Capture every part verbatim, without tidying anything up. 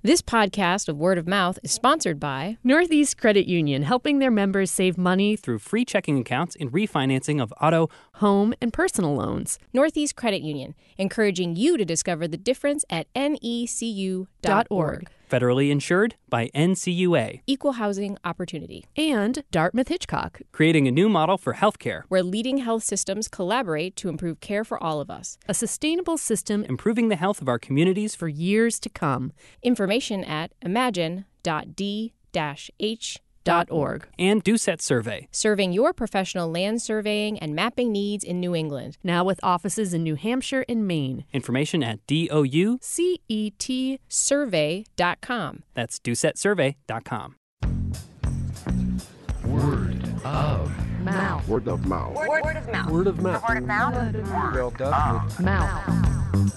This podcast of Word of Mouth is sponsored by Northeast Credit Union, helping their members save money through free checking accounts and refinancing of auto, home, and personal loans. Northeast Credit Union, encouraging you to discover the difference at N E C U dot org. Federally insured by N C U A. Equal housing opportunity. And Dartmouth Hitchcock, creating a new model for healthcare, where leading health systems collaborate to improve care for all of us. A sustainable system improving the health of our communities for years to come. Information at imagine dot d dash h dot org. And Doucette Survey, serving your professional land surveying and mapping needs in New England. Now with offices in New Hampshire and Maine. Information at D O U C E T survey dot com. That's Doucette Survey dot com. Word of mouth. Word of mouth. Word, word of mouth. Word of mouth. Word of mouth. Word of mouth.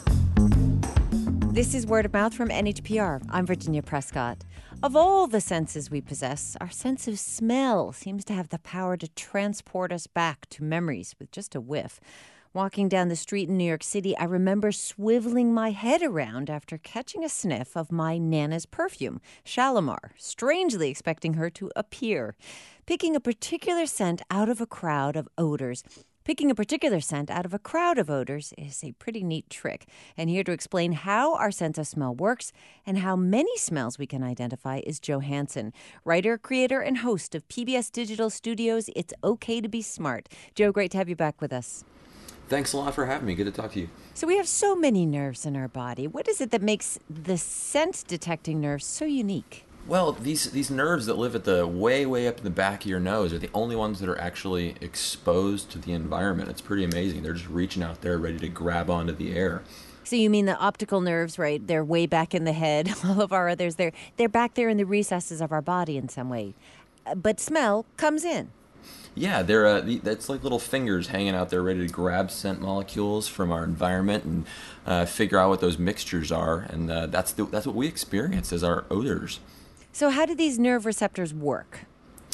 This is Word of Mouth from N H P R. I'm Virginia Prescott. Of all the senses we possess, our sense of smell seems to have the power to transport us back to memories with just a whiff. Walking down the street in New York City, I remember swiveling my head around after catching a sniff of my Nana's perfume, Shalimar, strangely expecting her to appear. Picking a particular scent out of a crowd of odors Picking a particular scent out of a crowd of odors is a pretty neat trick. And here to explain how our sense of smell works and how many smells we can identify is Joe Hansen, writer, creator, and host of P B S Digital Studios' It's Okay to Be Smart. Joe, great to have you back with us. Thanks a lot for having me. Good to talk to you. So we have so many nerves in our body. What is it that makes the scent-detecting nerves so unique? Well, these these nerves that live at the way, way up in the back of your nose are the only ones that are actually exposed to the environment. It's pretty amazing. They're just reaching out there ready to grab onto the air. So you mean the optical nerves, right? They're way back in the head. All of our others, they're, they're back there in the recesses of our body in some way. But smell comes in. Yeah, they're uh, that's like little fingers hanging out there ready to grab scent molecules from our environment and uh, figure out what those mixtures are. And uh, that's the, that's what we experience as our odors. So how do these nerve receptors work?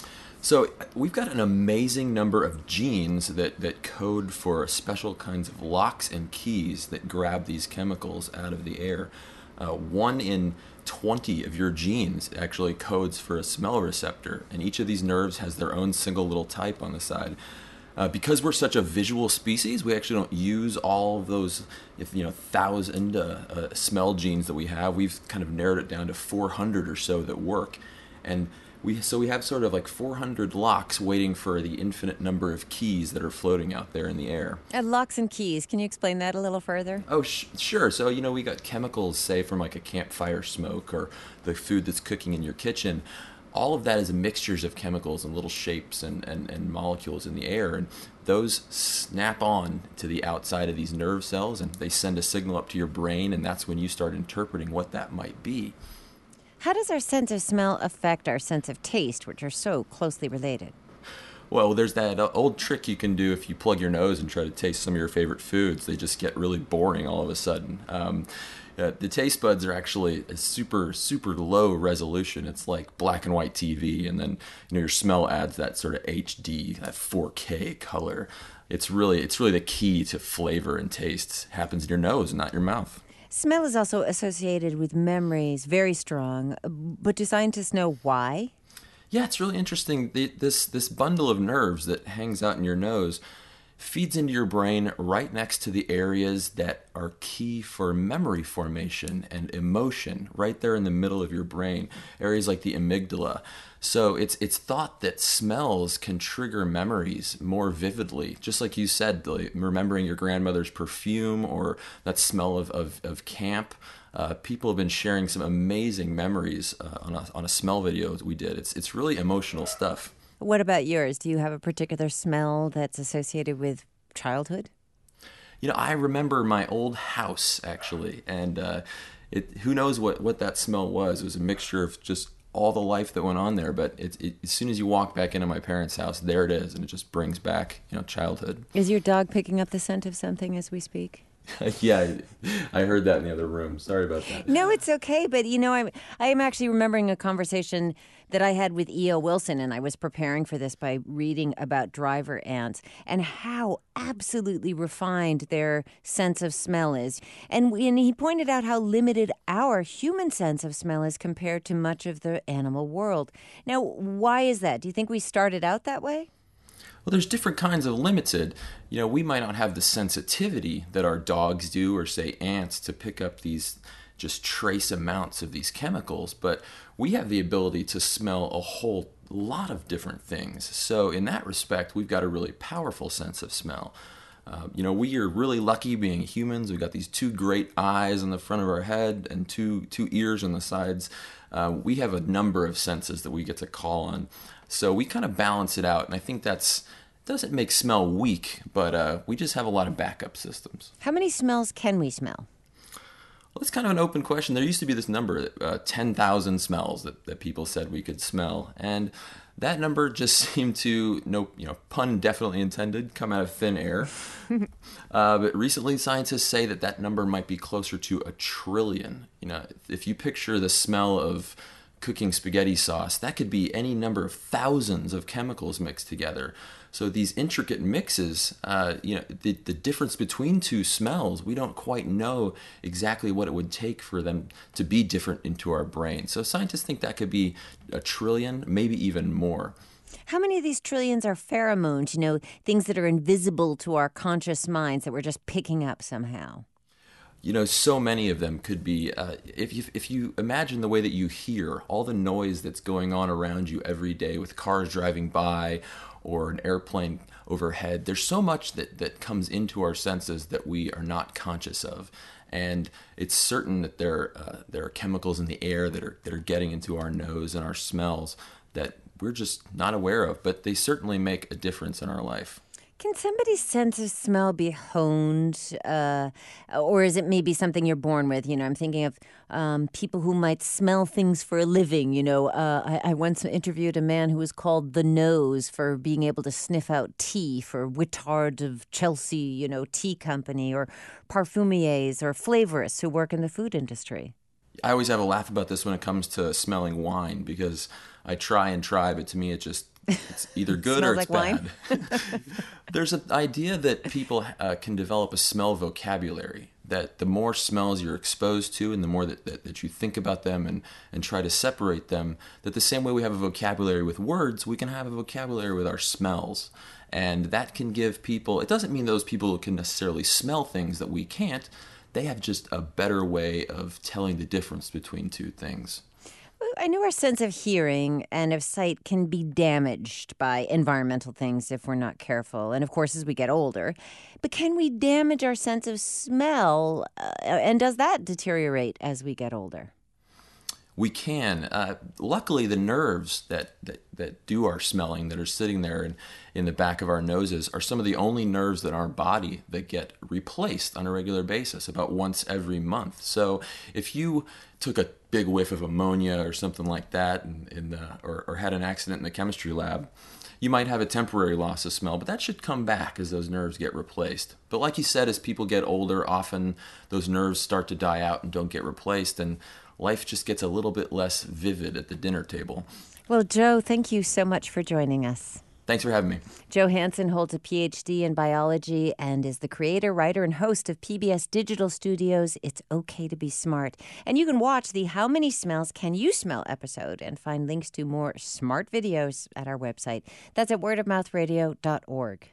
So we've got an amazing number of genes that, that code for special kinds of locks and keys that grab these chemicals out of the air. Uh, one in twenty of your genes actually codes for a smell receptor, and each of these nerves has their own single little type on the side. Uh, because we're such a visual species, we actually don't use all of those, if you know, thousand uh, uh, smell genes that we have. We've kind of narrowed it down to four hundred or so that work, and we so we have sort of like four hundred locks waiting for the infinite number of keys that are floating out there in the air. And locks and keys. Can you explain that a little further? Oh, sh- sure. So you know, we got chemicals, say from like a campfire smoke or the food that's cooking in your kitchen. All of that is mixtures of chemicals and little shapes and, and, and molecules in the air, and those snap on to the outside of these nerve cells, and they send a signal up to your brain, and that's when you start interpreting what that might be. How does our sense of smell affect our sense of taste, which are so closely related? Well, there's that old trick you can do if you plug your nose and try to taste some of your favorite foods. They just get really boring all of a sudden. Um, Uh, the taste buds are actually a super, super low resolution. It's like black and white T V, and then you know your smell adds that sort of H D, that four K color. It's really, it's really the key to flavor and taste. It happens in your nose, not your mouth. Smell is also associated with memories, very strong. But do scientists know why? Yeah, it's really interesting. The, this this bundle of nerves that hangs out in your nose feeds into your brain right next to the areas that are key for memory formation and emotion, right there in the middle of your brain, areas like the amygdala. So it's it's thought that smells can trigger memories more vividly, just like you said, like remembering your grandmother's perfume or that smell of, of, of camp. Uh, people have been sharing some amazing memories uh, on a on a smell video that we did. It's it's really emotional stuff. What about yours? Do you have a particular smell that's associated with childhood? You know, I remember my old house, actually, and uh, it, who knows what, what that smell was. It was a mixture of just all the life that went on there, but it, it, as soon as you walk back into my parents' house, there it is, and it just brings back, you know, childhood. Is your dog picking up the scent of something as we speak? Yeah, I heard that in the other room. Sorry about that. No, it's okay. But, you know, I'm, I'm actually remembering a conversation that I had with E O. Wilson, and I was preparing for this by reading about driver ants and how absolutely refined their sense of smell is. And, and he pointed out how limited our human sense of smell is compared to much of the animal world. Now, why is that? Do you think we started out that way? Well, there's different kinds of limited. You know, we might not have the sensitivity that our dogs do or, say, ants to pick up these just trace amounts of these chemicals, but we have the ability to smell a whole lot of different things. So in that respect, we've got a really powerful sense of smell. Uh, you know, we are really lucky being humans. We've got these two great eyes on the front of our head and two two ears on the sides. Uh, we have a number of senses that we get to call on. So we kind of balance it out, and I think that's doesn't make smell weak, but uh, we just have a lot of backup systems. How many smells can we smell? Well, it's kind of an open question. There used to be this number, uh, ten thousand smells that, that people said we could smell, and that number just seemed to, no, you know, pun definitely intended, come out of thin air. uh, but recently, scientists say that that number might be closer to a trillion. You know, if you picture the smell of cooking spaghetti sauce, that could be any number of thousands of chemicals mixed together. So these intricate mixes, uh, you know, the, the difference between two smells, we don't quite know exactly what it would take for them to be different into our brain. So scientists think that could be a trillion, maybe even more. How many of these trillions are pheromones, you know, things that are invisible to our conscious minds that we're just picking up somehow? You know, so many of them could be, uh, if, you, if you imagine the way that you hear, all the noise that's going on around you every day with cars driving by or an airplane overhead, there's so much that, that comes into our senses that we are not conscious of. And it's certain that there, uh, there are chemicals in the air that are, that are getting into our nose and our smells that we're just not aware of, but they certainly make a difference in our life. Can somebody's sense of smell be honed, uh, or is it maybe something you're born with? You know, I'm thinking of um, people who might smell things for a living. You know, uh, I, I once interviewed a man who was called the Nose for being able to sniff out tea for Whittard of Chelsea, you know, tea company, or parfumiers or flavorists who work in the food industry. I always have a laugh about this when it comes to smelling wine because I try and try, but to me it just it's either good or it's like bad. There's an idea that people uh, can develop a smell vocabulary, that the more smells you're exposed to and the more that, that, that you think about them and, and try to separate them, that the same way we have a vocabulary with words, we can have a vocabulary with our smells. And that can give people, it doesn't mean those people can necessarily smell things that we can't. They have just a better way of telling the difference between two things. I know our sense of hearing and of sight can be damaged by environmental things if we're not careful, and of course as we get older. But can we damage our sense of smell, uh, and does that deteriorate as we get older? We can. Uh, luckily, the nerves that, that, that do our smelling, that are sitting there in, in the back of our noses, are some of the only nerves in our body that get replaced on a regular basis, about once every month. So if you took a big whiff of ammonia or something like that, in, in the, or, or had an accident in the chemistry lab, you might have a temporary loss of smell, but that should come back as those nerves get replaced. But like you said, as people get older, often those nerves start to die out and don't get replaced, and life just gets a little bit less vivid at the dinner table. Well, Joe, thank you so much for joining us. Thanks for having me. Joe Hansen holds a P H D in biology and is the creator, writer, and host of P B S Digital Studios' It's Okay to Be Smart. And you can watch the How Many Smells Can You Smell episode and find links to more smart videos at our website. That's at word of mouth radio dot org.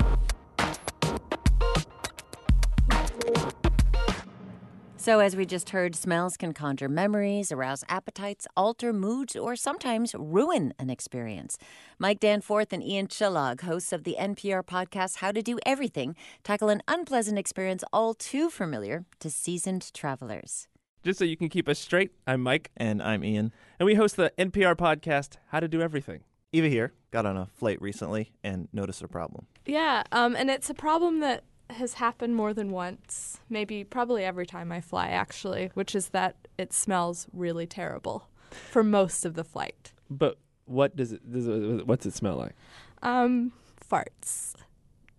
So as we just heard, smells can conjure memories, arouse appetites, alter moods, or sometimes ruin an experience. Mike Danforth and Ian Chillag, hosts of the N P R podcast How to Do Everything, tackle an unpleasant experience all too familiar to seasoned travelers. Just so you can keep us straight, I'm Mike. And I'm Ian. And we host the N P R podcast How to Do Everything. Eva here got on a flight recently and noticed a problem. Yeah, um, and it's a problem that has happened more than once, maybe probably every time I fly, actually, which is that it smells really terrible for most of the flight. But what does it, does it what's it smell like? Um, farts.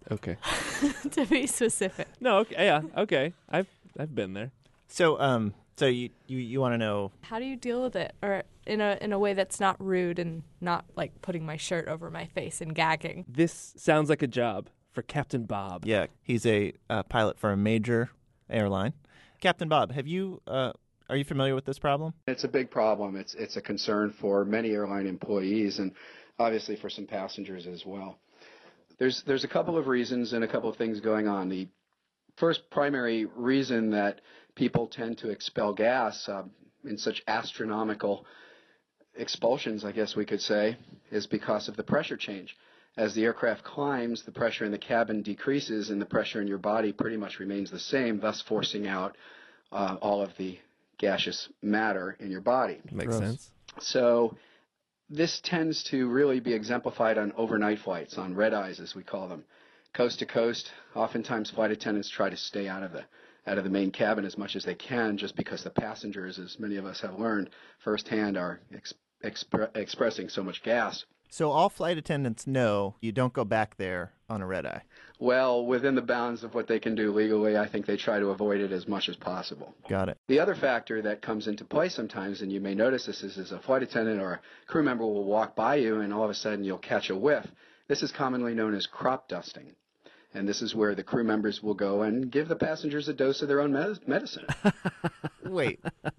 Okay. to be specific. No, okay, yeah, okay. I've I've been there. So, um, so you you, you want to know? How do you deal with it, or in a in a way that's not rude and not like putting my shirt over my face and gagging? This sounds like a job for Captain Bob. Yeah, he's a uh, pilot for a major airline. Captain Bob, have you uh, are you familiar with this problem? It's a big problem. It's it's a concern for many airline employees and obviously for some passengers as well. There's there's a couple of reasons and a couple of things going on. The first primary reason that people tend to expel gas uh, in such astronomical expulsions, I guess we could say, is because of the pressure change. As the aircraft climbs, the pressure in the cabin decreases and the pressure in your body pretty much remains the same, thus forcing out uh, all of the gaseous matter in your body. Makes Gross. sense. So this tends to really be exemplified on overnight flights, on red eyes as we call them. Coast to coast, oftentimes flight attendants try to stay out of the out of the main cabin as much as they can, just because the passengers, as many of us have learned firsthand, are ex- expre- expressing so much gas. So all flight attendants know you don't go back there on a red eye. Well, within the bounds of what they can do legally, I think they try to avoid it as much as possible. Got it. The other factor that comes into play sometimes, and you may notice this, is, is a flight attendant or a crew member will walk by you and all of a sudden you'll catch a whiff. This is commonly known as crop dusting. And this is where the crew members will go and give the passengers a dose of their own med- medicine. Wait.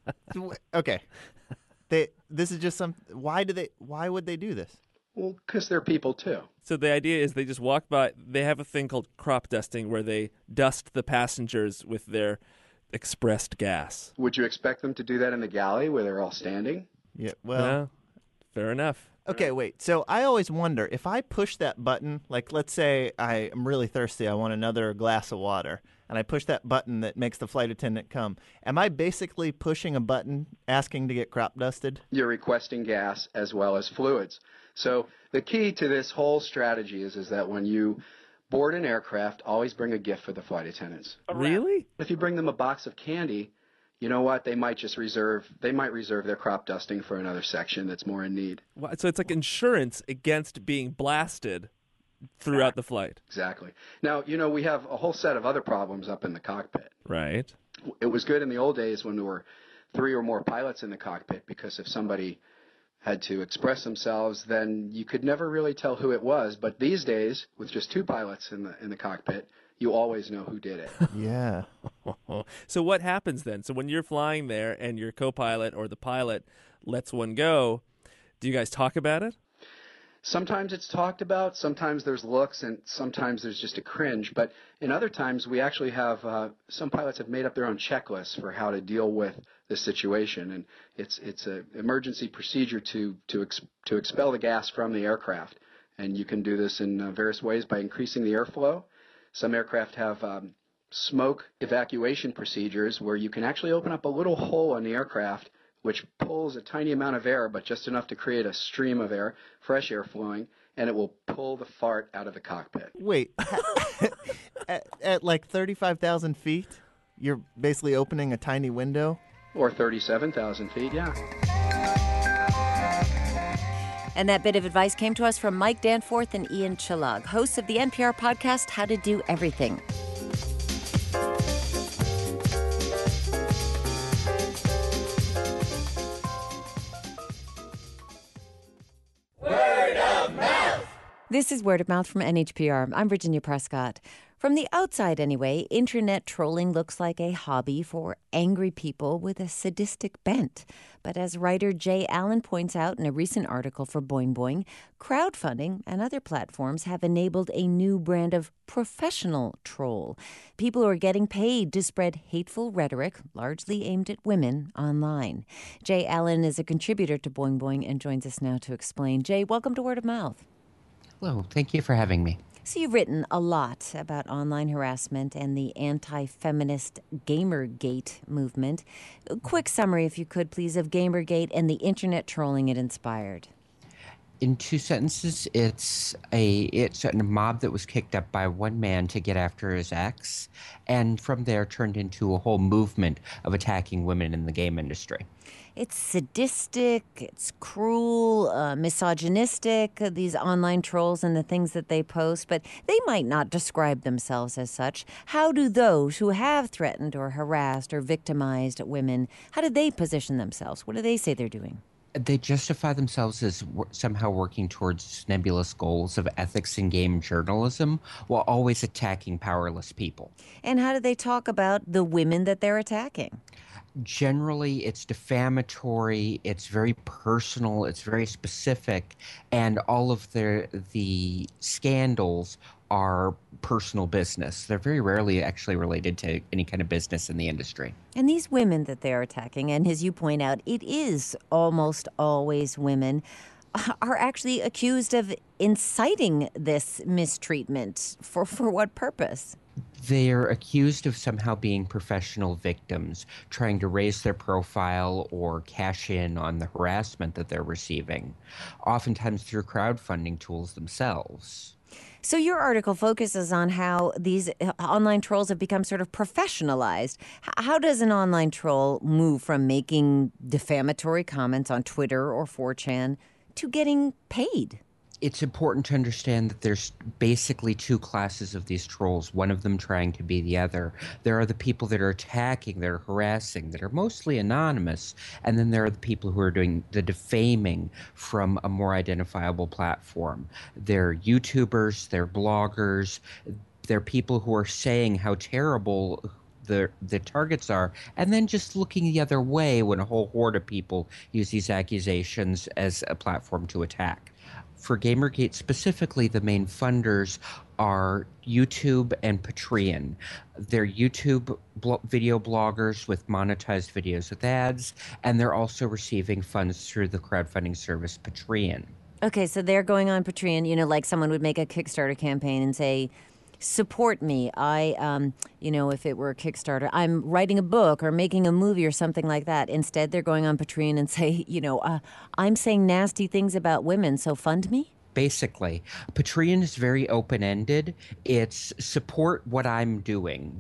Okay. They. This is just some. Why do they? Why would they do this? Well, because they're people too. So the idea is they just walk by. They have a thing called crop dusting where they dust the passengers with their expressed gas. Would you expect them to do that in the galley where they're all standing? Yeah. Well. Yeah, fair enough. Okay, wait. So I always wonder if I push that button, like let's say I am really thirsty, I want another glass of water, and I push that button that makes the flight attendant come. Am I basically pushing a button asking to get crop dusted? You're requesting gas as well as fluids. So the key to this whole strategy is, is that when you board an aircraft, always bring a gift for the flight attendants. Really? If you bring them a box of candy, you know what? They might just reserve, they might reserve their crop dusting for another section that's more in need. Wow, so it's like insurance against being blasted throughout the flight. Exactly. Now, you know, we have a whole set of other problems up in the cockpit. Right. It was good in the old days when there were three or more pilots in the cockpit, because if somebody had to express themselves, then you could never really tell who it was. But these days, with just two pilots in the in the cockpit, you always know who did it. Yeah. So what happens then? So when you're flying there and your co-pilot or the pilot lets one go, do you guys talk about it? Sometimes it's talked about, sometimes there's looks, and sometimes there's just a cringe. But in other times, we actually have, uh, some pilots have made up their own checklists for how to deal with the situation. And it's it's an emergency procedure to, to, ex- to expel the gas from the aircraft. And you can do this in uh, various ways by increasing the airflow. Some aircraft have um, smoke evacuation procedures where you can actually open up a little hole in the aircraft which pulls a tiny amount of air, but just enough to create a stream of air, fresh air flowing, and it will pull the fart out of the cockpit. Wait. at, at like thirty-five thousand feet, you're basically opening a tiny window? Or thirty-seven thousand feet, yeah. And that bit of advice came to us from Mike Danforth and Ian Chillag, hosts of the N P R podcast, How to Do Everything. Word of mouth. This is Word of Mouth from N H P R. I'm Virginia Prescott. From the outside, anyway, internet trolling looks like a hobby for angry people with a sadistic bent. But as writer Jay Allen points out in a recent article for Boing Boing, crowdfunding and other platforms have enabled a new brand of professional troll. People who are getting paid to spread hateful rhetoric, largely aimed at women, online. Jay Allen is a contributor to Boing Boing and joins us now to explain. Jay, welcome to Word of Mouth. Hello, thank you for having me. So you've written a lot about online harassment and the anti-feminist Gamergate movement. A quick summary, if you could, please, of Gamergate and the internet trolling it inspired. In two sentences, it's a it's a mob that was kicked up by one man to get after his ex, and from there turned into a whole movement of attacking women in the game industry. it's sadistic, it's cruel, uh, misogynistic, uh, these online trolls and the things that they post, but they might not describe themselves as such. How do those who have threatened or harassed or victimized women, how do they position themselves? What do they say they're doing? They justify themselves as w- somehow working towards nebulous goals of ethics in game journalism while always attacking powerless people. And how do they talk about the women that they're attacking? Generally, it's defamatory, it's very personal, it's very specific, and all of the the scandals are personal business. They're very rarely actually related to any kind of business in the industry. And these women that they're attacking, and as you point out, it is almost always women, are actually accused of inciting this mistreatment. For, for what purpose? They're accused of somehow being professional victims, trying to raise their profile or cash in on the harassment that they're receiving, oftentimes through crowdfunding tools themselves. So your article focuses on how these online trolls have become sort of professionalized. How does an online troll move from making defamatory comments on Twitter or four chan to getting paid? It's important to understand that there's basically two classes of these trolls, one of them trying to be the other. There are the people that are attacking, that are harassing, that are mostly anonymous, and then there are the people who are doing the defaming from a more identifiable platform. They're YouTubers, they're bloggers, they're people who are saying how terrible the the targets are, and then just looking the other way when a whole horde of people use these accusations as a platform to attack. For Gamergate specifically, the main funders are YouTube and Patreon. They're YouTube blo- video bloggers with monetized videos with ads, and they're also receiving funds through the crowdfunding service Patreon. Okay, so they're going on Patreon, you know, like someone would make a Kickstarter campaign and say, support me. I, um, you know, if it were a Kickstarter, I'm writing a book or making a movie or something like that. Instead, they're going on Patreon and say, you know, uh, I'm saying nasty things about women, so fund me? Basically, Patreon is very open-ended. It's support what I'm doing.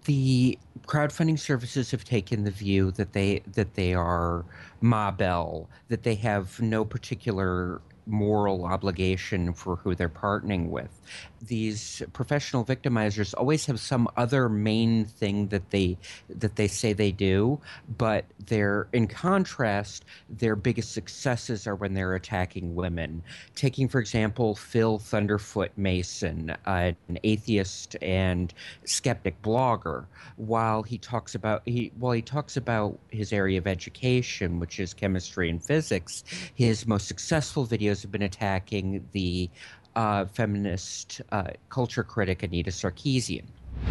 The crowdfunding services have taken the view that they that they are Ma Bell, that they have no particular moral obligation for who they're partnering with. These professional victimizers always have some other main thing that they that they say they do, but they're in contrast, their biggest successes are when they're attacking women. Taking, for example, Phil Thunderfoot Mason, uh, an atheist and skeptic blogger, while he talks about he while he talks about his area of education, which is chemistry and physics, his most successful videos have been attacking the uh, feminist uh, culture critic Anita Sarkeesian.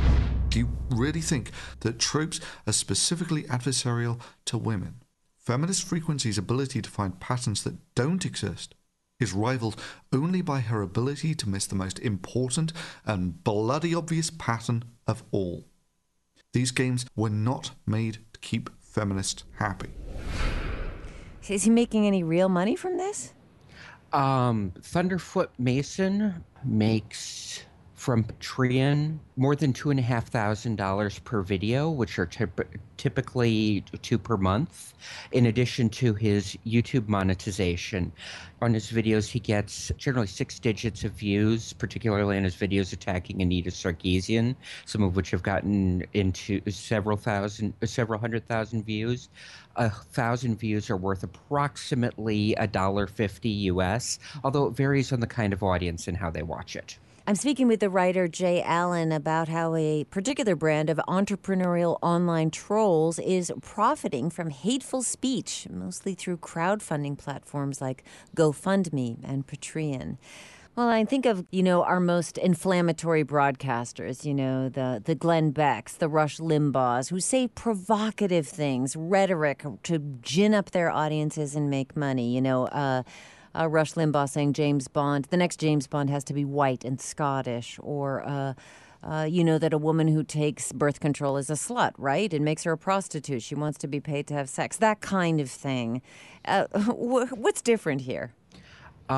Do you really think that tropes are specifically adversarial to women? Feminist Frequency's ability to find patterns that don't exist is rivaled only by her ability to miss the most important and bloody obvious pattern of all. These games were not made to keep feminists happy. Is he making any real money from this? Um, Thunderfoot Mason makes from Patreon more than two and a half thousand dollars per video, which are typ- typically two per month. In addition to his YouTube monetization, on his videos he gets generally six digits of views, particularly on his videos attacking Anita Sarkeesian, some of which have gotten into several thousand, several hundred thousand views. A thousand views are worth approximately a dollar fifty U S, although it varies on the kind of audience and how they watch it. I'm speaking with the writer Jay Allen about how a particular brand of entrepreneurial online trolls is profiting from hateful speech, mostly through crowdfunding platforms like GoFundMe and Patreon. Well, I think of, you know, our most inflammatory broadcasters, you know, the, the Glenn Becks, the Rush Limbaughs, who say provocative things, rhetoric to gin up their audiences and make money, you know, uh, Uh, Rush Limbaugh saying James Bond, the next James Bond has to be white and Scottish, or, uh, uh, you know, that a woman who takes birth control is a slut, right? It makes her a prostitute. She wants to be paid to have sex. That kind of thing. Uh, wh- what's different here? Uh,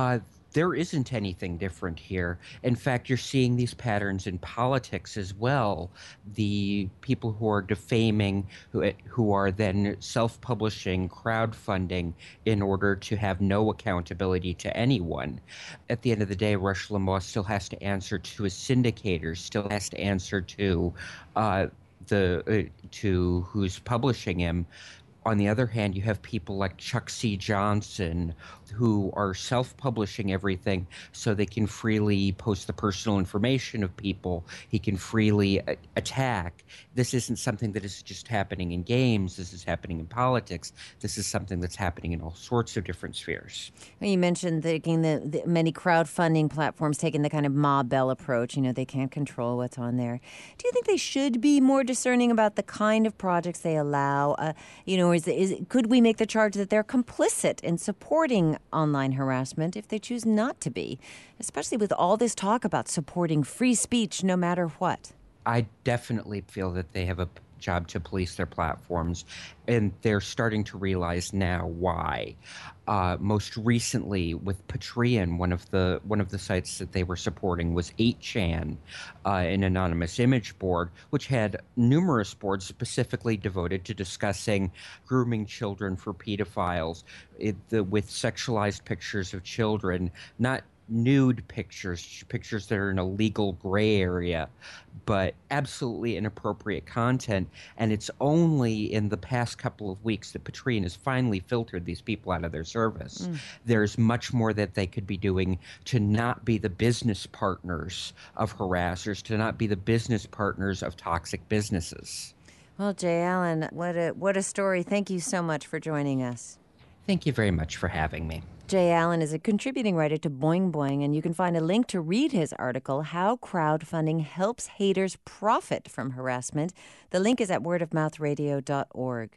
there isn't anything different here. In fact, you're seeing these patterns in politics as well. The people who are defaming, who, who are then self-publishing, crowdfunding in order to have no accountability to anyone. At the end of the day, Rush Limbaugh still has to answer to his syndicators, still has to answer to uh, the uh, to who's publishing him. On the other hand, you have people like Chuck C. Johnson who are self-publishing everything so they can freely post the personal information of people. He can freely a- attack. This isn't something that is just happening in games. This is happening in politics. This is something that's happening in all sorts of different spheres. Well, you mentioned taking the, the many crowdfunding platforms taking the kind of Ma Bell approach. You know, they can't control what's on there. Do you think they should be more discerning about the kind of projects they allow? Uh, you know, is, is could we make the charge that they're complicit in supporting online harassment if they choose not to be, especially with all this talk about supporting free speech no matter what? I definitely feel that they have a job to police their platforms, and they're starting to realize now why. Uh, most recently, with Patreon, one of the one of the sites that they were supporting was eight chan, uh, an anonymous image board, which had numerous boards specifically devoted to discussing grooming children for pedophiles, it, the, with sexualized pictures of children, not nude pictures, pictures that are in a legal gray area, but absolutely inappropriate content. And it's only in the past couple of weeks that Patreon has finally filtered these people out of their service. Mm. There's much more that they could be doing to not be the business partners of harassers, to not be the business partners of toxic businesses. Well, Jay Allen, what a what a story. Thank you so much for joining us. Thank you very much for having me. Jay Allen is a contributing writer to Boing Boing, and you can find a link to read his article, How Crowdfunding Helps Haters Profit from Harassment. The link is at word of mouth radio dot org.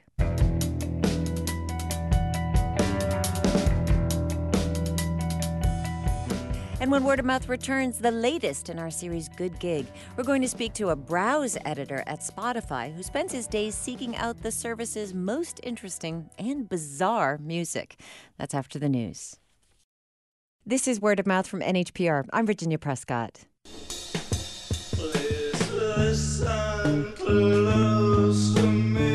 And when Word of Mouth returns, the latest in our series Good Gig, we're going to speak to a browse editor at Spotify who spends his days seeking out the service's most interesting and bizarre music. That's after the news. This is Word of Mouth from N H P R. I'm Virginia Prescott. Please listen close to me.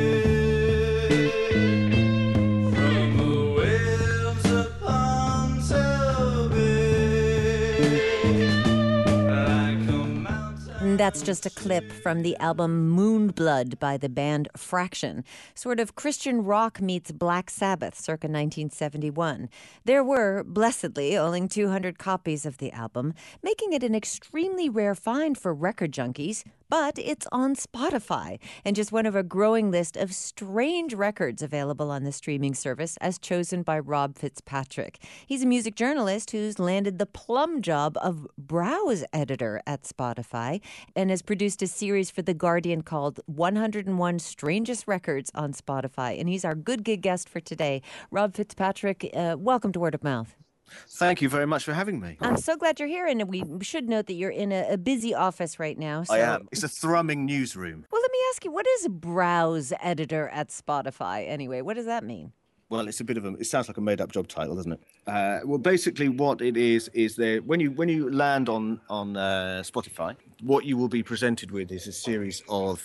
That's just a clip from the album Moonblood by the band Fraction. Sort of Christian rock meets Black Sabbath, circa nineteen seventy-one. There were, blessedly, only two hundred copies of the album, making it an extremely rare find for record junkies. But it's on Spotify, and just one of a growing list of strange records available on the streaming service as chosen by Rob Fitzpatrick. He's a music journalist who's landed the plum job of browse editor at Spotify and has produced a series for The Guardian called one hundred one Strangest Records on Spotify. And he's our Good Gig guest for today. Rob Fitzpatrick, uh, welcome to Word of Mouth. Thank you very much for having me. I'm so glad you're here, and we should note that you're in a, a busy office right now. So. I am. It's a thrumming newsroom. Well, let me ask you, what is a browse editor at Spotify anyway? What does that mean? Well, it's a bit of a. It sounds like a made-up job title, doesn't it? Uh, well, basically, what it is is there when you when you land on on uh, Spotify, what you will be presented with is a series of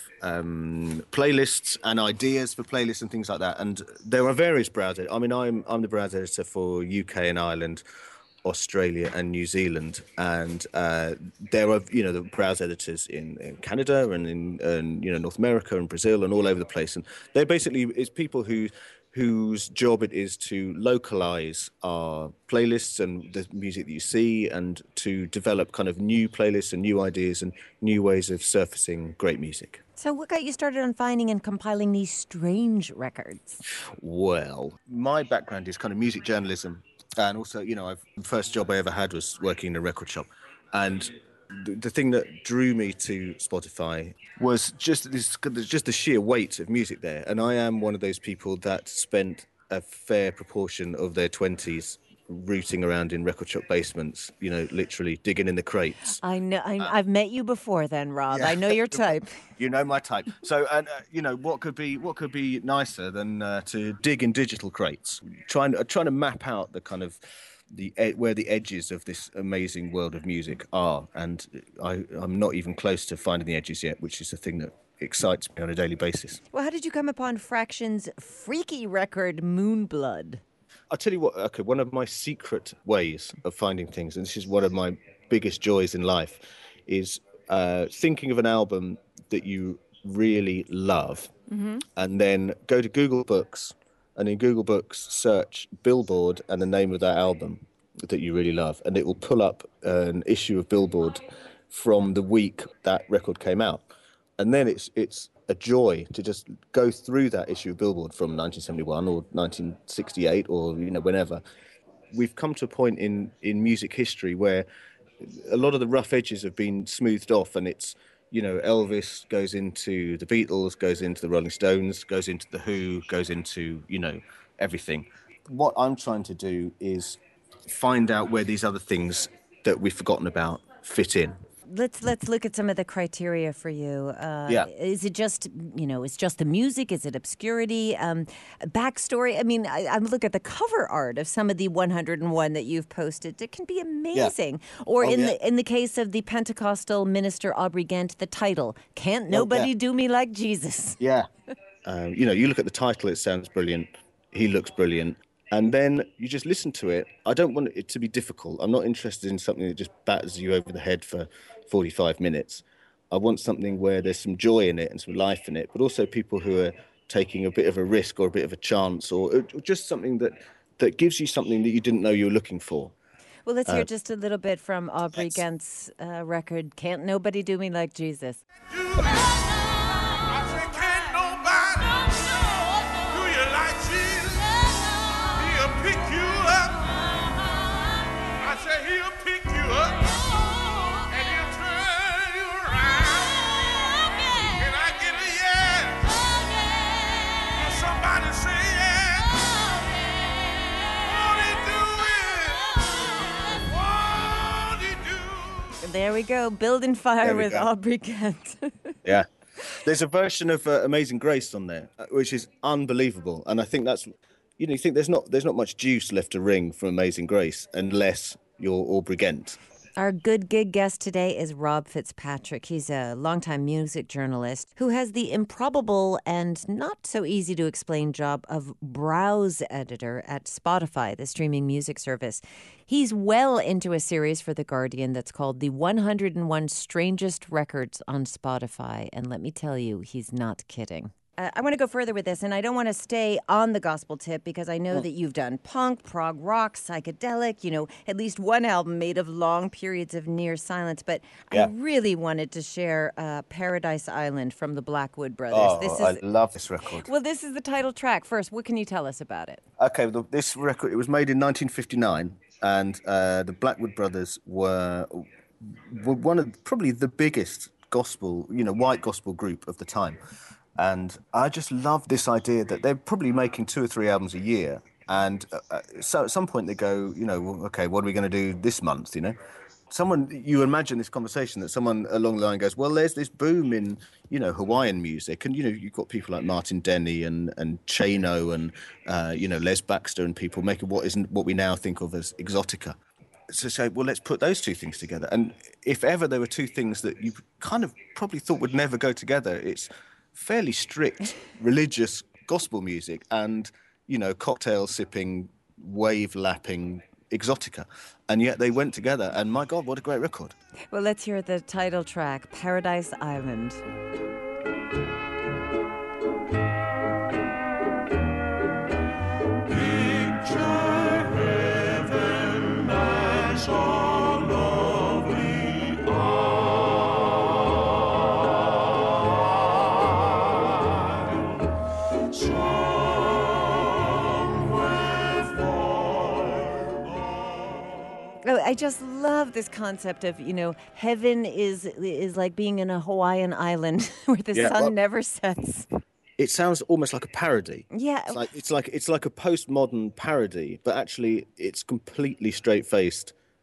um, playlists and ideas for playlists and things like that. And there are various browsers. I mean, I'm I'm the browser editor for U K and Ireland, Australia and New Zealand, and uh, there are you know the browse editors in, in Canada and in and, you know North America and Brazil and all over the place. And they're basically it's people who. whose job it is to localize our playlists and the music that you see and to develop kind of new playlists and new ideas and new ways of surfacing great music. So what got you started on finding and compiling these strange records? Well, my background is kind of music journalism, and also, you know, I've, the first job I ever had was working in a record shop. And the, the thing that drew me to Spotify was just this, just the sheer weight of music there. And I am one of those people that spent a fair proportion of their twenties rooting around in record shop basements, you know, literally digging in the crates. I know. I, uh, I've met you before then, Rob. Yeah. I know your type. You know my type. So, and uh, you know, what could be what could be nicer than uh, to dig in digital crates, trying uh, trying to map out the kind of the ed- where the edges of this amazing world of music are, and I, I'm not even close to finding the edges yet, which is the thing that excites me on a daily basis. Well, how did you come upon Fraction's freaky record, Moonblood? I'll tell you what, okay, one of my secret ways of finding things, and this is one of my biggest joys in life, is uh, thinking of an album that you really love, Mm-hmm. and then go to Google Books, and in Google Books search Billboard and the name of that album that you really love, and it will pull up an issue of Billboard from the week that record came out. And then it's it's a joy to just go through that issue of Billboard from nineteen seventy-one or nineteen sixty-eight or, you know, whenever. We've come to a point in, in music history where a lot of the rough edges have been smoothed off, and it's, you know, Elvis goes into the Beatles, goes into the Rolling Stones, goes into the Who, goes into, you know, everything. What I'm trying to do is find out where these other things that we've forgotten about fit in. Let's let's look at some of the criteria for you. Uh, Yeah. Is it just, you know, it's just the music? Is it obscurity? Um, backstory? I mean, I, I look at the cover art of some of the one hundred and one that you've posted. It can be amazing. Or Oh, in yeah. the in the case of the Pentecostal minister Aubrey Ghent, the title, "Can't Oh, Nobody yeah. Do Me Like Jesus." Yeah. Um, you know, you look at the title, it sounds brilliant. He looks brilliant. And then you just listen to it. I don't want it to be difficult. I'm not interested in something that just batters you over the head for forty-five minutes. I want something where there's some joy in it and some life in it, but also people who are taking a bit of a risk or a bit of a chance, or, or just something that, that gives you something that you didn't know you were looking for. Well, let's hear Uh, just a little bit from Aubrey Ghent's uh, record, "Can't Nobody Do Me Like Jesus." There we go, building fire There we with go. Aubrey Ghent. Yeah. There's a version of uh, Amazing Grace on there, uh, which is unbelievable. And I think that's, you know, you think there's not there's not much juice left to wring from Amazing Grace unless you're Aubrey Ghent. Our good gig guest today is Rob Fitzpatrick. He's a longtime music journalist who has the improbable and not so easy to explain job of browse editor at Spotify, the streaming music service. He's well into a series for The Guardian that's called The one hundred and one Strangest Records on Spotify. And let me tell you, he's not kidding. Uh, I want to go further with this, and I don't want to stay on the gospel tip because I know that you've done punk, prog rock, psychedelic, you know, at least one album made of long periods of near silence. But Yeah. I really wanted to share uh, Paradise Island from the Blackwood Brothers. Oh, this is, I love this record. well, this is the title track. First, what can you tell us about it? Okay, the, this record, it was made in nineteen fifty-nine, and uh, the Blackwood Brothers were, were one of probably the biggest gospel, you know, white gospel group of the time. And I just love this idea that they're probably making two or three albums a year. And uh, so at some point they go, you know, well, okay, what are we going to do this month, you know? Someone, you imagine this conversation that someone along the line goes, well, there's this boom in, you know, Hawaiian music. And, you know, you've got people like Martin Denny and, and Chano and, uh, you know, Les Baxter and people making what isn't what we now think of as exotica. So say, well, let's put those two things together. And if ever there were two things that you kind of probably thought would never go together, it's fairly strict religious gospel music and, you know, cocktail sipping, wave lapping exotica. And yet they went together, and my God, what a great record. Well, let's hear the title track, Paradise Island. Oh, I just love this concept of, you know, heaven is is like being in a Hawaiian island where the Yeah, sun well- never sets. It sounds almost like a parody. Yeah. It's like it's like it's like a postmodern parody, but actually it's completely straight-faced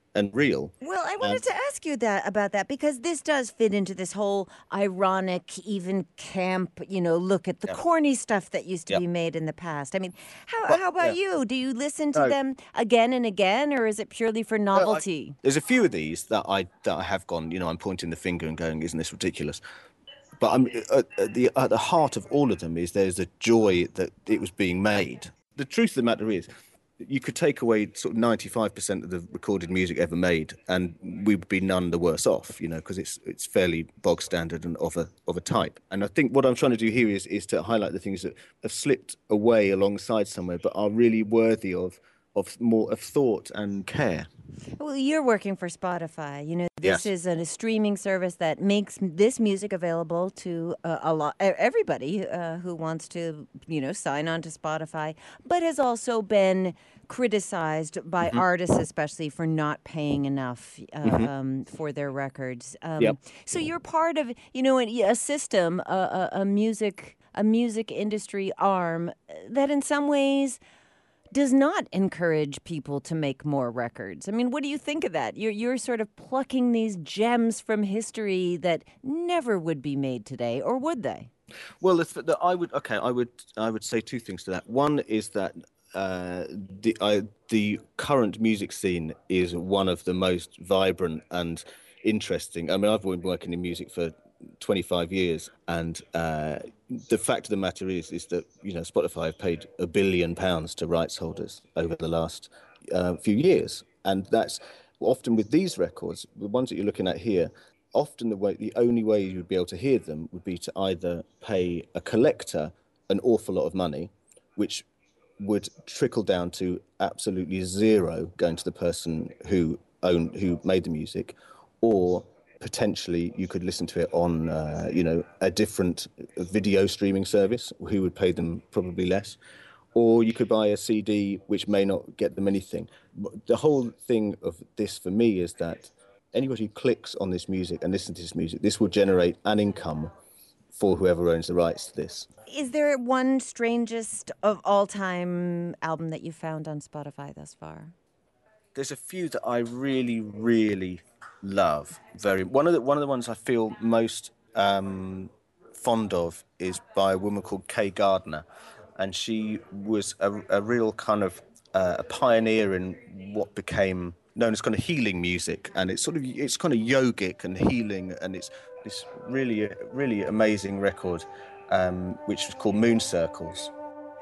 and real. Well, I wanted to ask you that about that because this does fit into this whole ironic, even camp, you know, look at the Yeah. corny stuff that used to Yeah. be made in the past. I mean, how, Well, how about yeah. you? Do you listen to No. them again and again, or is it purely for novelty? There's a few of these that I that I have gone, you know, I'm pointing the finger and going, isn't this ridiculous? But I'm at, at the at the heart of all of them is there's a joy that it was being made. The truth of the matter is, you could take away sort of ninety-five percent of the recorded music ever made, and we would be none the worse off, you know, because it's it's fairly bog standard and of a of a type. And I think what I'm trying to do here is is to highlight the things that have slipped away alongside somewhere, but are really worthy of of more of thought and care. Well, you're working for Spotify. You know, this Yes. is a, a streaming service that makes this music available to uh, a lot, everybody uh, who wants to, you know, sign on to Spotify, but has also been criticized by Mm-hmm. artists, especially for not paying enough uh, Mhm. um, for their records. Um, Yep. So you're part of, you know, a, a system, a, a, a music, a music industry arm that, in some ways, does not encourage people to make more records. I mean, what do you think of that? You're you're sort of plucking these gems from history that never would be made today, or would they? Well, if the, I would okay, I would I would say two things to that. One is that uh, the I, the current music scene is one of the most vibrant and interesting. I mean, I've been working in music for twenty-five years, and uh, the fact of the matter is is that, you know, Spotify have paid a billion pounds to rights holders over the last uh, few years, and that's often with these records, the ones that you're looking at here. Often the way, the only way you would be able to hear them would be to either pay a collector an awful lot of money, which would trickle down to absolutely zero going to the person who owned, who made the music, or potentially you could listen to it on, uh, you know, a different video streaming service who would pay them probably less, or you could buy a C D which may not get them anything. The whole thing of this for me is that anybody who clicks on this music and listens to this music, this will generate an income for whoever owns the rights to this. Is there one strangest of all time album that you found on Spotify thus far? There's a few that I really, really love. Very one of the one of the ones I feel most um, fond of is by a woman called Kay Gardner, and she was a, a real kind of uh, a pioneer in what became known as kind of healing music, and it's sort of it's kind of yogic and healing, and it's this really really amazing record, um, which is called Moon Circles.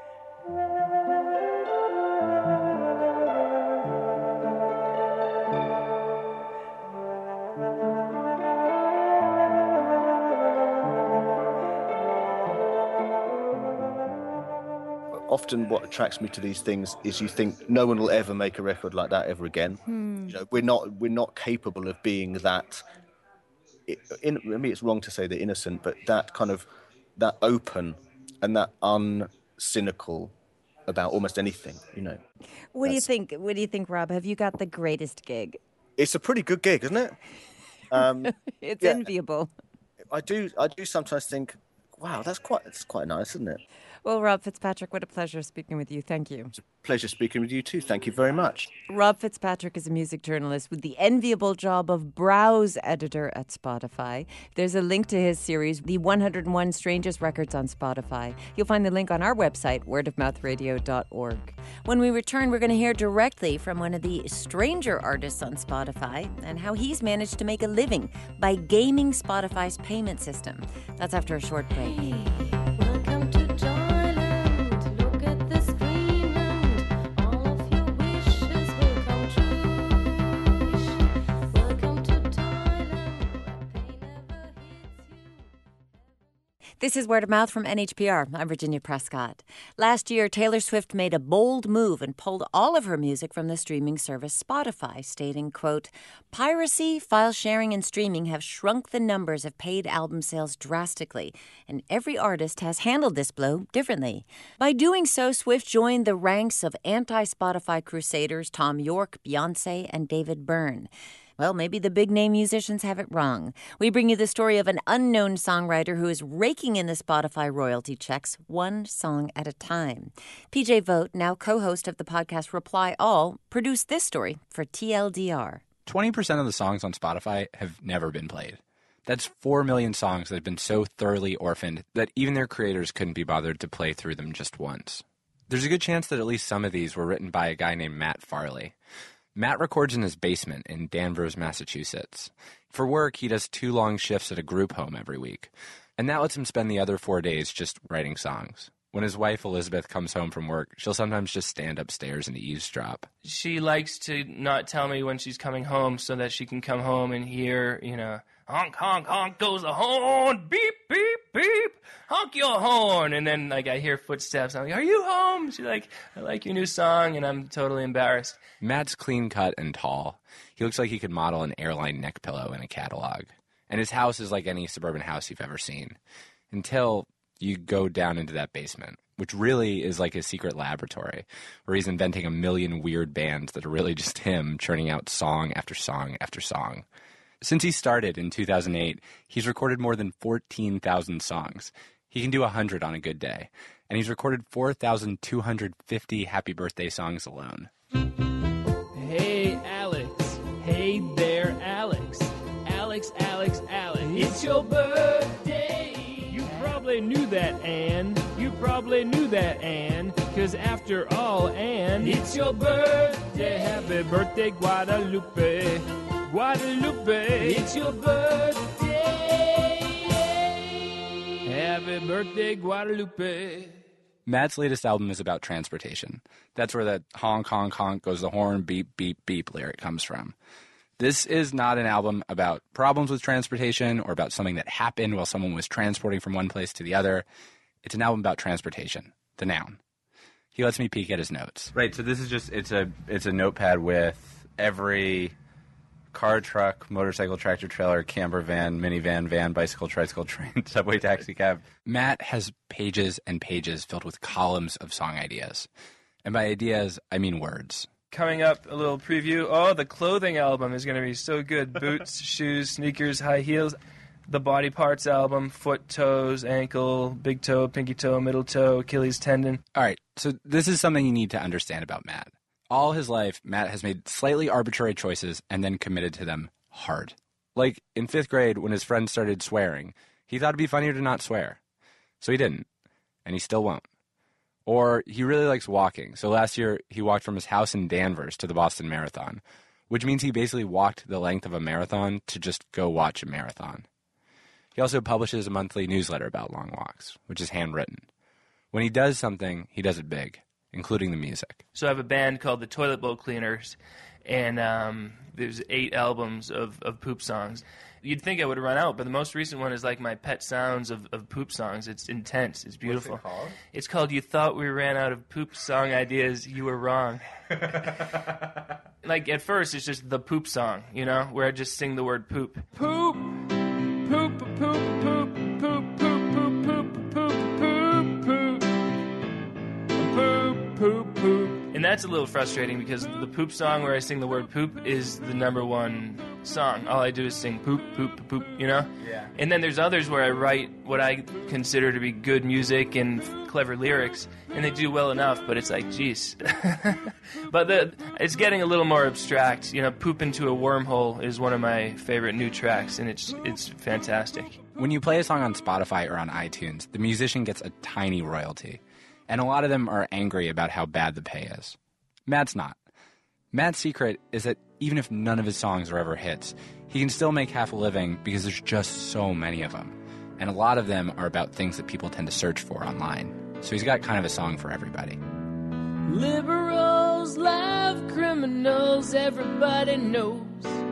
Often what attracts me to these things is you think no one will ever make a record like that ever again. Hmm. You know, we're not we're not capable of being that. In, I mean, it's wrong to say they're innocent, but that kind of that open and that uncynical about almost anything. You know, What do you think? What do you think, Rob? Have you got the greatest gig? it's a pretty good gig, isn't it? Um, It's yeah. enviable. I do I do sometimes think, wow, that's quite that's quite nice, isn't it? Well, Rob Fitzpatrick, what a pleasure speaking with you. Thank you. Pleasure speaking with you too. Thank you very much. Rob Fitzpatrick is a music journalist with the enviable job of browse editor at Spotify. There's a link to his series, The one hundred and one Strangest Records on Spotify. You'll find the link on our website, word of mouth radio dot org. When we return, we're going to hear directly from one of the stranger artists on Spotify and how he's managed to make a living by gaming Spotify's payment system. That's after a short break. Welcome to Thailand. Look at the Greenland. All of your wishes will come true. Welcome to Thailand, where pain never hits you. This is Word of Mouth from N H P R. I'm Virginia Prescott. Last year, Taylor Swift made a bold move and pulled all of her music from the streaming service Spotify, stating, quote, "Piracy, file sharing, and streaming have shrunk the numbers of paid album sales drastically, and every artist has handled this blow differently." By doing so, Swift joined the ranks of anti-Spotify crusaders Tom York, Beyoncé, and David Byrne. Well, maybe the big-name musicians have it wrong. We bring you the story of an unknown songwriter who is raking in the Spotify royalty checks one song at a time. P J Vogt, now co-host of the podcast Reply All, produced this story for T L D R. twenty percent of the songs on Spotify have never been played. That's four million songs that have been so thoroughly orphaned that even their creators couldn't be bothered to play through them just once. There's a good chance that at least some of these were written by a guy named Matt Farley. Matt records in his basement in Danvers, Massachusetts. For work, he does two long shifts at a group home every week, and that lets him spend the other four days just writing songs. When his wife Elizabeth comes home from work, she'll sometimes just stand upstairs and eavesdrop. She likes to not tell me when she's coming home so that she can come home and hear, you know, honk, honk, honk goes the horn, beep, beep, beep, honk your horn. And then, like, I hear footsteps. I'm like, are you home? She's like, I like your new song, and I'm totally embarrassed. Matt's clean-cut and tall. He looks like he could model an airline neck pillow in a catalog. And his house is like any suburban house you've ever seen. Until you go down into that basement, which really is like his secret laboratory, where he's inventing a million weird bands that are really just him churning out song after song after song. Since he started in two thousand eight, he's recorded more than fourteen thousand songs. He can do one hundred on a good day. And he's recorded four thousand two hundred fifty happy birthday songs alone. Hey, Alex. Hey there, Alex. Alex, Alex, Alex. It's your birthday. You probably knew that, Anne. You probably knew that, Anne. Cause after all, Anne, it's your birthday. Happy birthday, Guadalupe. Guadalupe. It's your birthday. Happy birthday, Guadalupe. Matt's latest album is about transportation. That's where the honk, honk, honk goes the horn, beep, beep, beep lyric comes from. This is not an album about problems with transportation or about something that happened while someone was transporting from one place to the other. It's an album about transportation, the noun. He lets me peek at his notes. Right, so this is just, it's a it's a notepad with every car, truck, motorcycle, tractor, trailer, camper van, minivan, van, bicycle, tricycle, train, subway, taxi, cab. Matt has pages and pages filled with columns of song ideas. And by ideas, I mean words. Coming up, a little preview. Oh, the clothing album is going to be so good. Boots, shoes, sneakers, high heels. The body parts album, foot, toes, ankle, big toe, pinky toe, middle toe, Achilles tendon. All right, so this is something you need to understand about Matt. All his life, Matt has made slightly arbitrary choices and then committed to them hard. Like in fifth grade, when his friends started swearing, he thought it'd be funnier to not swear. So he didn't, and he still won't. Or he really likes walking. So last year, he walked from his house in Danvers to the Boston Marathon, which means he basically walked the length of a marathon to just go watch a marathon. He also publishes a monthly newsletter about long walks, which is handwritten. When he does something, he does it big, including the music. So I have a band called the Toilet Bowl Cleaners, and um, there's eight albums of, of poop songs. You'd think I would run out, but the most recent one is like my pet sounds of, of poop songs. It's intense. It's beautiful. What's it called? It's called You Thought We Ran Out of Poop Song Ideas. You Were Wrong. Like, at first, it's just the poop song, you know, where I just sing the word poop. Poop, poop, poop, poop, poop, poop, poop, poop, poop, poop, poop, poop, poop, poop. And that's a little frustrating because the poop song where I sing the word poop is the number one song. All I do is sing poop, poop, poop, poop, you know? Yeah. And then there's others where I write what I consider to be good music and clever lyrics, and they do well enough, but it's like, geez. But the, it's getting a little more abstract. You know, Poop Into a Wormhole is one of my favorite new tracks, and it's it's fantastic. When you play a song on Spotify or on iTunes, the musician gets a tiny royalty. And a lot of them are angry about how bad the pay is. Matt's not. Matt's secret is that even if none of his songs are ever hits, he can still make half a living because there's just so many of them. And a lot of them are about things that people tend to search for online. So he's got kind of a song for everybody. Liberals love criminals, everybody knows.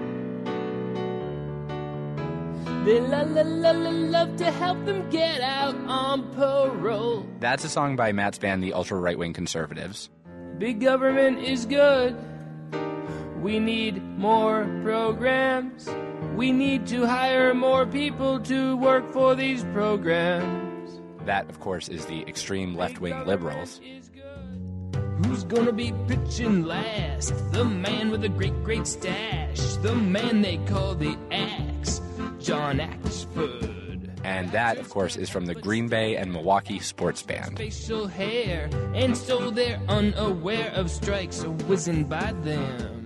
They la la la la love to help them get out on parole. That's a song by Matt's band, the Ultra Right-Wing Conservatives. Big government is good. We need more programs. We need to hire more people to work for these programs. That, of course, is the extreme left-wing liberals. Who's gonna be pitching last? The man with a great, great stash. The man they call the Axe, John Axford. And that, of course, is from the Green Bay and Milwaukee sports band. Facial hair, and so they're unaware of strikes whizzing by them.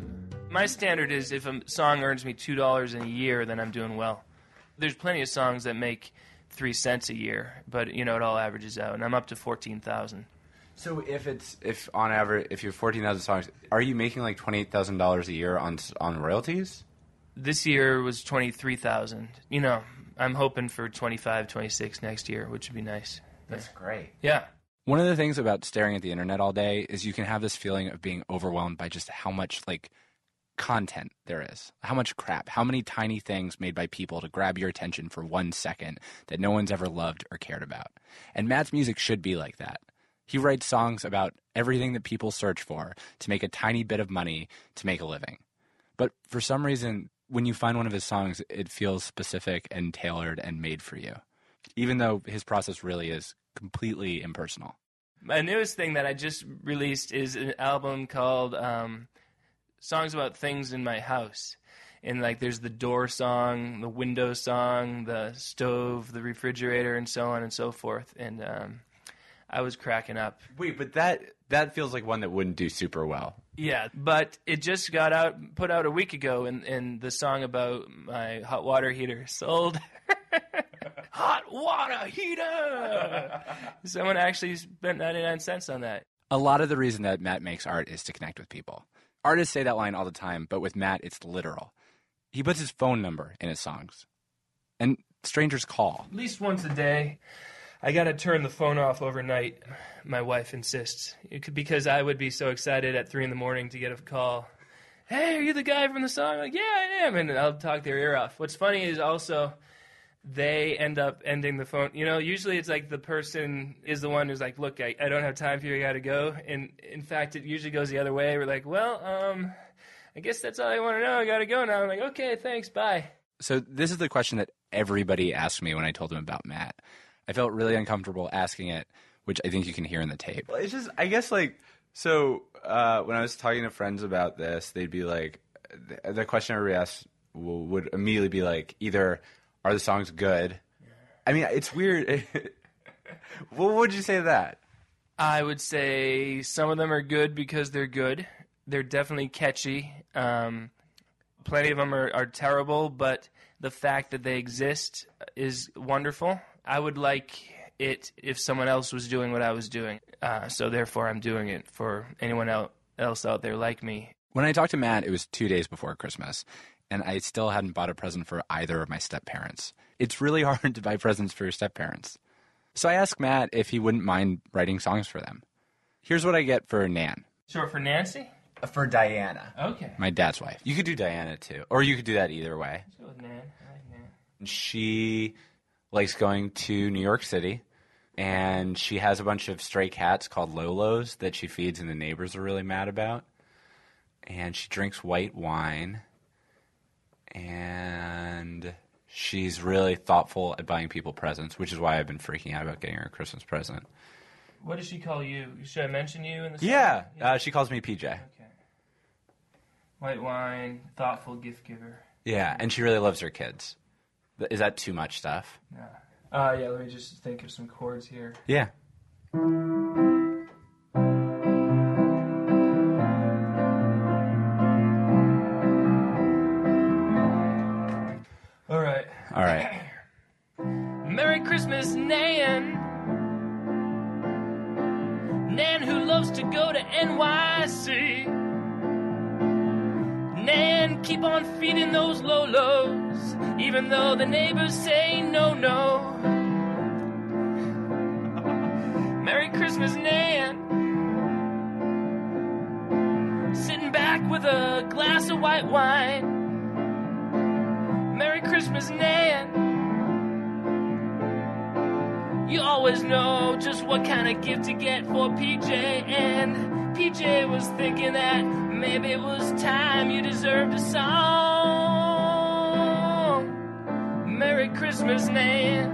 My standard is if a song earns me two dollars in a year, then I'm doing well. There's plenty of songs that make three cents a year, but you know it all averages out, and I'm up to fourteen thousand. So if it's if on average if you have fourteen thousand songs, are you making like twenty eight thousand dollars a year on on royalties? This year was twenty three thousand. You know, I'm hoping for twenty-five, twenty-six next year, which would be nice. That's great. Yeah. One of the things about staring at the internet all day is you can have this feeling of being overwhelmed by just how much like content there is, how much crap, how many tiny things made by people to grab your attention for one second that no one's ever loved or cared about. And Matt's music should be like that. He writes songs about everything that people search for to make a tiny bit of money to make a living. But for some reason, when you find one of his songs, it feels specific and tailored and made for you, even though his process really is completely impersonal. My newest thing that I just released is an album called um, Songs About Things in My House. And like there's the door song, the window song, the stove, the refrigerator, and so on and so forth. And um, I was cracking up. Wait, but that that feels like one that wouldn't do super well. Yeah, but it just got out, put out a week ago, and, and the song about my hot water heater sold. Hot water heater! Someone actually spent ninety-nine cents on that. A lot of the reason that Matt makes art is to connect with people. Artists say that line all the time, but with Matt, it's literal. He puts his phone number in his songs. And strangers call. At least once a day. I gotta turn the phone off overnight, my wife insists. It could, because I would be so excited at three in the morning to get a call. Hey, are you the guy from the song? I'm like, yeah, I am. And I'll talk their ear off. What's funny is also they end up ending the phone. You know, usually it's like the person is the one who's like, look, I, I don't have time for you, I gotta go. And in fact, it usually goes the other way. We're like, well, um, I guess that's all I want to know. I gotta go now. I'm like, okay, thanks, bye. So this is the question that everybody asked me when I told them about Matt. I felt really uncomfortable asking it, which I think you can hear in the tape. Well, it's just, I guess, like, so uh, when I was talking to friends about this, they'd be like, the, the question everybody asked w- would immediately be like, either, are the songs good? I mean, it's weird. What would you say to that? I would say some of them are good because they're good. They're definitely catchy. Um, plenty of them are, are terrible, but the fact that they exist is wonderful. I would like it if someone else was doing what I was doing. Uh, so therefore, I'm doing it for anyone else out there like me. When I talked to Matt, it was two days before Christmas, and I still hadn't bought a present for either of my step-parents. It's really hard to buy presents for your step-parents. So I asked Matt if he wouldn't mind writing songs for them. Here's what I get for Nan. Short for Nancy? Uh, for Diana. Okay. My dad's wife. You could do Diana, too. Or you could do that either way. Let's go with Nan. I like Nan. She likes going to New York City, and she has a bunch of stray cats called Lolos that she feeds and the neighbors are really mad about. And she drinks white wine, and she's really thoughtful at buying people presents, which is why I've been freaking out about getting her a Christmas present. What does she call you? Should I mention you in the song? Yeah, uh, she calls me P J. Okay. White wine, thoughtful gift giver. Yeah, and she really loves her kids. Is that too much stuff? Yeah. Uh, yeah, let me just think of some chords here. Yeah. All right. All right. Merry Christmas, Nan. Nan who loves to go to N Y C. Nan, keep on feeding those Lolos, even though the neighbors say no, no. Merry Christmas, Nan. Sitting back with a glass of white wine. Merry Christmas, Nan. You always know just what kind of gift to get for P J, and P J was thinking that maybe it was time you deserved a song. Merry Christmas, Nan.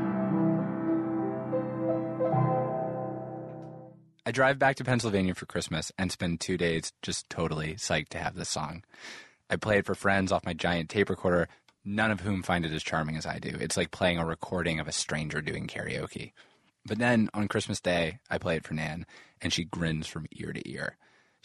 I drive back to Pennsylvania for Christmas and spend two days just totally psyched to have this song. I play it for friends off my giant tape recorder, none of whom find it as charming as I do. It's like playing a recording of a stranger doing karaoke. But then, on Christmas Day, I play it for Nan, and she grins from ear to ear.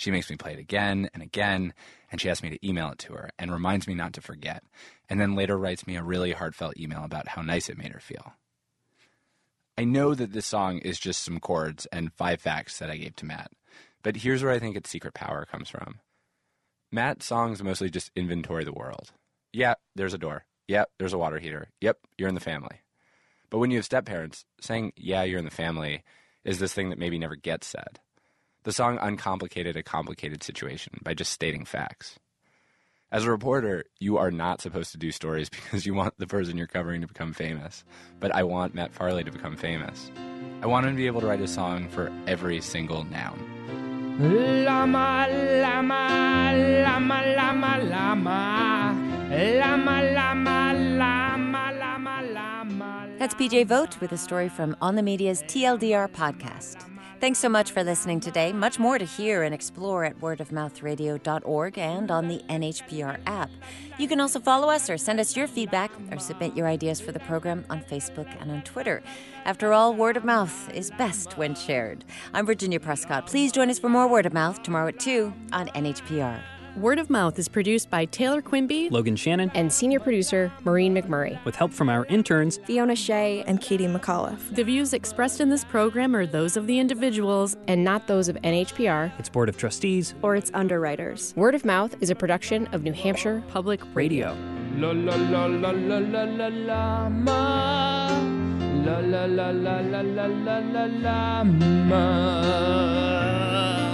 She makes me play it again and again, and she asks me to email it to her and reminds me not to forget, and then later writes me a really heartfelt email about how nice it made her feel. I know that this song is just some chords and five facts that I gave to Matt, but here's where I think its secret power comes from. Matt's songs mostly just inventory the world. Yeah, there's a door. Yep, there's a water heater. Yep, you're in the family. But when you have step-parents, saying, yeah, you're in the family, is this thing that maybe never gets said. The song uncomplicated a complicated situation by just stating facts. As a reporter, you are not supposed to do stories because you want the person you're covering to become famous. But I want Matt Farley to become famous. I want him to be able to write a song for every single noun. Llama, llama, llama, llama, llama. Llama, llama, llama, llama, llama. That's P J Vogt with a story from On the Media's T L D R podcast. Thanks so much for listening today. Much more to hear and explore at word of mouth radio dot org and on the N H P R app. You can also follow us or send us your feedback or submit your ideas for the program on Facebook and on Twitter. After all, word of mouth is best when shared. I'm Virginia Prescott. Please join us for more Word of Mouth tomorrow at two on N H P R. Word of Mouth is produced by Taylor Quimby, Logan Shannon, and senior producer Maureen McMurray, with help from our interns, Fiona Shea and Katie McAuliffe. The views expressed in this program are those of the individuals and not those of N H P R, its Board of Trustees, or its underwriters. Word of Mouth is a production of New Hampshire Public Radio. La la la la la la la la ma. La la la la la la la la la ma.